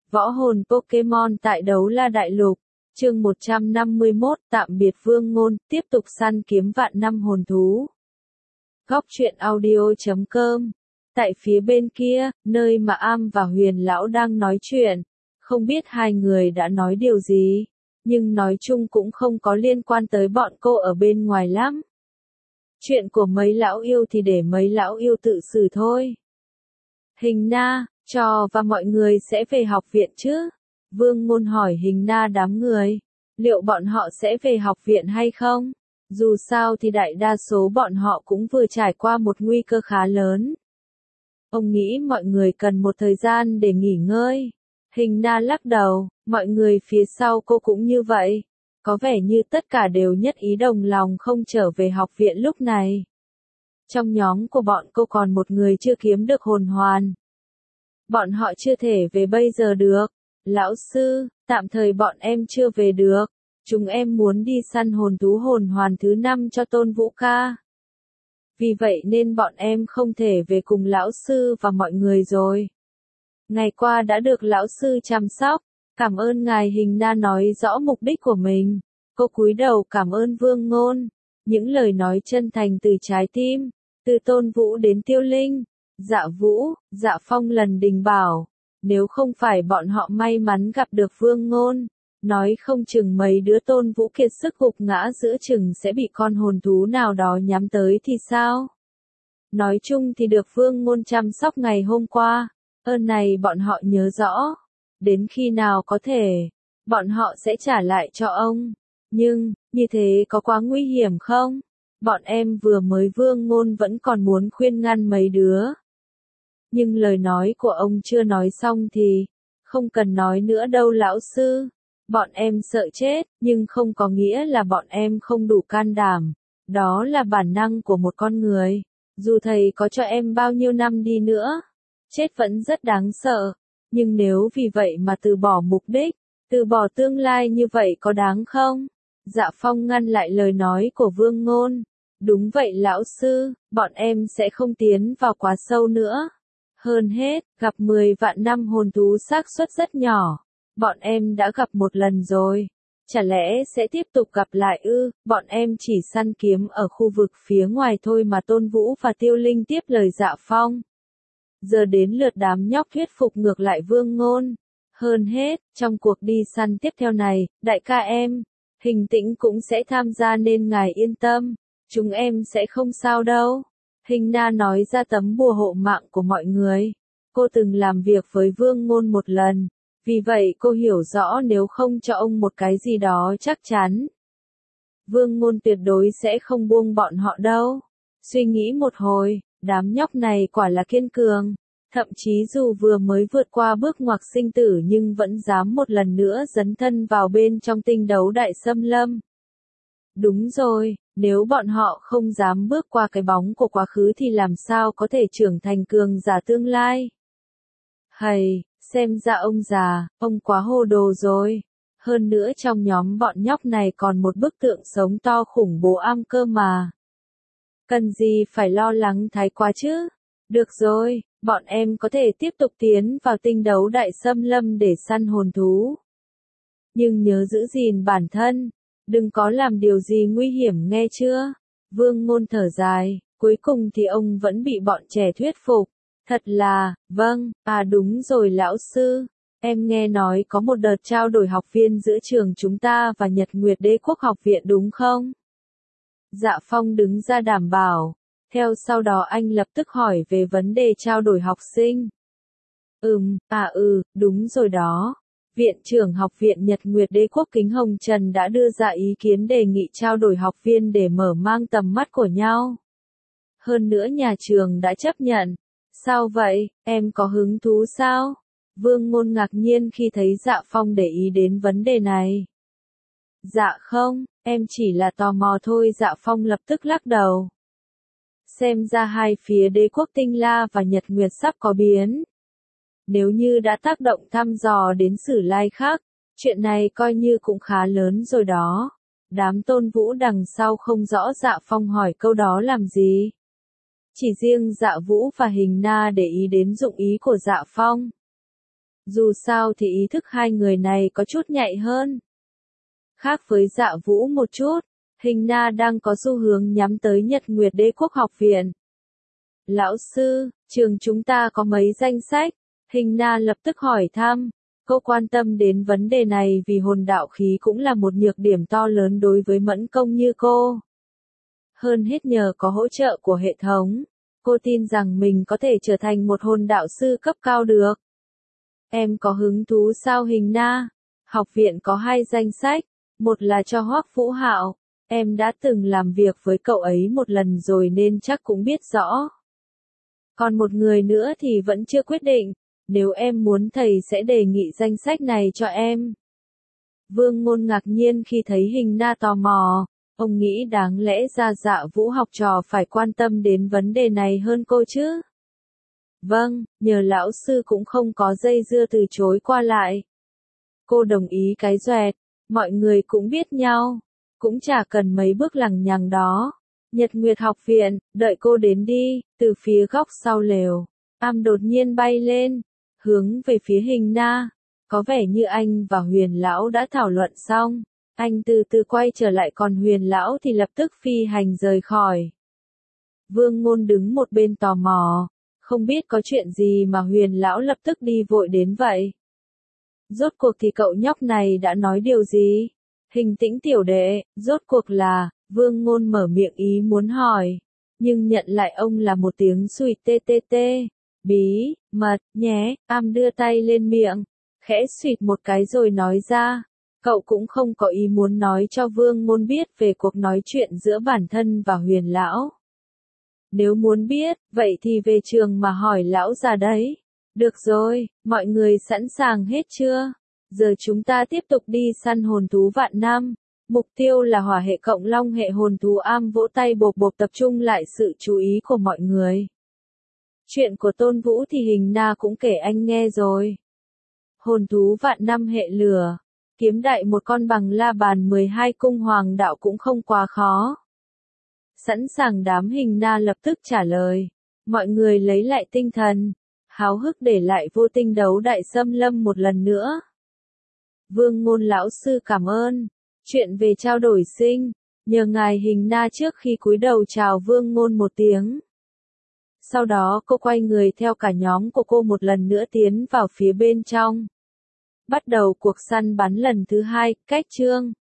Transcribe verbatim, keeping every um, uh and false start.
Võ hồn Pokemon tại Đấu La Đại Lục, chương một trăm năm mươi mốt, tạm biệt Vương Ngôn, tiếp tục săn kiếm vạn năm hồn thú. Góc truyện audio chấm com. Tại phía bên kia, nơi mà Am và Huyền Lão đang nói chuyện, không biết hai người đã nói điều gì, nhưng nói chung cũng không có liên quan tới bọn cô ở bên ngoài lắm. Chuyện của mấy lão yêu thì để mấy lão yêu tự xử thôi. Hình Na, Trò và mọi người sẽ về học viện chứ? Vương Ngôn hỏi Hình Na đám người. Liệu bọn họ sẽ về học viện hay không? Dù sao thì đại đa số bọn họ cũng vừa trải qua một nguy cơ khá lớn. Ông nghĩ mọi người cần một thời gian để nghỉ ngơi. Hình Na lắc đầu, mọi người phía sau cô cũng như vậy. Có vẻ như tất cả đều nhất ý đồng lòng không trở về học viện lúc này. Trong nhóm của bọn cô còn một người chưa kiếm được hồn hoàn. Bọn họ chưa thể về bây giờ được. Lão sư, tạm thời bọn em chưa về được. Chúng em muốn đi săn hồn thú hồn hoàn thứ năm cho Tôn Vũ ca. Vì vậy nên bọn em không thể về cùng lão sư và mọi người rồi. Ngày qua đã được lão sư chăm sóc. Cảm ơn ngài. Hình Na nói rõ mục đích của mình. Cô cúi đầu cảm ơn Vương Ngôn. Những lời nói chân thành từ trái tim. Từ Tôn Vũ đến Tiêu Linh, Dạ Vũ, Dạ Phong lần đình bảo. Nếu không phải bọn họ may mắn gặp được Vương Ngôn, nói không chừng mấy đứa Tôn Vũ kiệt sức gục ngã giữa chừng sẽ bị con hồn thú nào đó nhắm tới thì sao? Nói chung thì được Vương Ngôn chăm sóc ngày hôm qua, ơn này bọn họ nhớ rõ. Đến khi nào có thể, bọn họ sẽ trả lại cho ông. Nhưng, như thế có quá nguy hiểm không? Bọn em vừa mới Vương Ngôn vẫn còn muốn khuyên ngăn mấy đứa. Nhưng lời nói của ông chưa nói xong thì, không cần nói nữa đâu lão sư. Bọn em sợ chết, nhưng không có nghĩa là bọn em không đủ can đảm. Đó là bản năng của một con người. Dù thầy có cho em bao nhiêu năm đi nữa, chết vẫn rất đáng sợ. Nhưng nếu vì vậy mà từ bỏ mục đích, từ bỏ tương lai như vậy có đáng không? Dạ Phong ngăn lại lời nói của Vương Ngôn. Đúng vậy lão sư, bọn em sẽ không tiến vào quá sâu nữa. Hơn hết, gặp mười vạn năm hồn thú xác suất rất nhỏ. Bọn em đã gặp một lần rồi. Chả lẽ sẽ tiếp tục gặp lại ư? Bọn em chỉ săn kiếm ở khu vực phía ngoài thôi mà. Tôn Vũ và Tiêu Linh tiếp lời Dạ Phong. Giờ đến lượt đám nhóc thuyết phục ngược lại Vương Ngôn. Hơn hết, trong cuộc đi săn tiếp theo này, đại ca em, Hình Tĩnh cũng sẽ tham gia nên ngài yên tâm. Chúng em sẽ không sao đâu. Hình Na nói ra tấm bùa hộ mạng của mọi người. Cô từng làm việc với Vương Ngôn một lần. Vì vậy cô hiểu rõ nếu không cho ông một cái gì đó chắc chắn, Vương Ngôn tuyệt đối sẽ không buông bọn họ đâu. Suy nghĩ một hồi, đám nhóc này quả là kiên cường. Thậm chí dù vừa mới vượt qua bước ngoặt sinh tử nhưng vẫn dám một lần nữa dấn thân vào bên trong tinh đấu đại xâm lâm. Đúng rồi, nếu bọn họ không dám bước qua cái bóng của quá khứ thì làm sao có thể trưởng thành cường giả tương lai. Hầy, xem ra ông già, ông quá hồ đồ rồi. Hơn nữa trong nhóm bọn nhóc này còn một bức tượng sống to khủng bố Am cơ mà. Cần gì phải lo lắng thái quá chứ? Được rồi, bọn em có thể tiếp tục tiến vào tinh đấu đại xâm lâm để săn hồn thú. Nhưng nhớ giữ gìn bản thân. Đừng có làm điều gì nguy hiểm nghe chưa? Vương Ngôn thở dài, cuối cùng thì ông vẫn bị bọn trẻ thuyết phục. Thật là, vâng, à đúng rồi lão sư. Em nghe nói có một đợt trao đổi học viên giữa trường chúng ta và Nhật Nguyệt Đế Quốc học viện đúng không? Dạ Phong đứng ra đảm bảo. Theo sau đó anh lập tức hỏi về vấn đề trao đổi học sinh. Ừm, à ừ, đúng rồi đó. Viện trưởng học viện Nhật Nguyệt Đế Quốc Kính Hồng Trần đã đưa ra ý kiến đề nghị trao đổi học viên để mở mang tầm mắt của nhau. Hơn nữa nhà trường đã chấp nhận. Sao vậy, em có hứng thú sao? Vương Ngôn ngạc nhiên khi thấy Dạ Phong để ý đến vấn đề này. Dạ không, em chỉ là tò mò thôi. Dạ Phong lập tức lắc đầu. Xem ra hai phía Đế quốc Tinh La và Nhật Nguyệt sắp có biến. Nếu như đã tác động thăm dò đến Sử Lai khác, chuyện này coi như cũng khá lớn rồi đó. Đám Tôn Vũ đằng sau không rõ Dạ Phong hỏi câu đó làm gì. Chỉ riêng Dạ Vũ và Hình Na để ý đến dụng ý của Dạ Phong. Dù sao thì ý thức hai người này có chút nhạy hơn. Khác với Dạ Vũ một chút, Hình Na đang có xu hướng nhắm tới Nhật Nguyệt Đế Quốc học viện. Lão sư, trường chúng ta có mấy danh sách? Hình Na lập tức hỏi thăm. Cô quan tâm đến vấn đề này vì hồn đạo khí cũng là một nhược điểm to lớn đối với mẫn công như cô. Hơn hết nhờ có hỗ trợ của hệ thống, cô tin rằng mình có thể trở thành một hồn đạo sư cấp cao được. Em có hứng thú sao Hình Na? Học viện có hai danh sách, một là cho Hoắc Vũ Hạo, em đã từng làm việc với cậu ấy một lần rồi nên chắc cũng biết rõ. Còn một người nữa thì vẫn chưa quyết định, nếu em muốn thầy sẽ đề nghị danh sách này cho em. Vương Ngôn ngạc nhiên khi thấy Hình Na tò mò, ông nghĩ đáng lẽ ra Dạ Vũ học trò phải quan tâm đến vấn đề này hơn cô chứ. Vâng, nhờ lão sư cũng không có dây dưa từ chối qua lại. Cô đồng ý cái doẹt, mọi người cũng biết nhau, cũng chả cần mấy bước lằng nhằng đó. Nhật Nguyệt học viện, đợi cô đến đi, từ phía góc sau lều. Am đột nhiên bay lên, hướng về phía Hình Na. Có vẻ như anh và Huyền Lão đã thảo luận xong. Anh từ từ quay trở lại còn Huyền Lão thì lập tức phi hành rời khỏi. Vương Ngôn đứng một bên tò mò, không biết có chuyện gì mà Huyền Lão lập tức đi vội đến vậy. Rốt cuộc thì cậu nhóc này đã nói điều gì? Hình Tĩnh tiểu đệ, rốt cuộc là, Vương Ngôn mở miệng ý muốn hỏi, nhưng nhận lại ông là một tiếng suýt tê tê tê. Bí, mật, nhé, Am đưa tay lên miệng, khẽ suýt một cái rồi nói ra. Cậu cũng không có ý muốn nói cho Vương Ngôn biết về cuộc nói chuyện giữa bản thân và Huyền Lão. Nếu muốn biết, vậy thì về trường mà hỏi lão già đấy. Được rồi, mọi người sẵn sàng hết chưa? Giờ chúng ta tiếp tục đi săn hồn thú vạn năm. Mục tiêu là hỏa hệ cộng long hệ hồn thú. Am vỗ tay bộp bộp tập trung lại sự chú ý của mọi người. Chuyện của Tôn Vũ thì Hình Na cũng kể anh nghe rồi. Hồn thú vạn năm hệ lửa. Kiếm đại một con bằng la bàn mười hai cung hoàng đạo cũng không quá khó. Sẵn sàng đám Hình Na lập tức trả lời. Mọi người lấy lại tinh thần. Háo hức để lại vô tinh đấu đại xâm lâm một lần nữa. Vương Ngôn lão sư cảm ơn. Chuyện về trao đổi sinh. Nhờ ngài Hình Na trước khi cúi đầu chào Vương Ngôn một tiếng. Sau đó cô quay người theo cả nhóm của cô một lần nữa tiến vào phía bên trong. Bắt đầu cuộc săn bắn lần thứ hai, cách chương.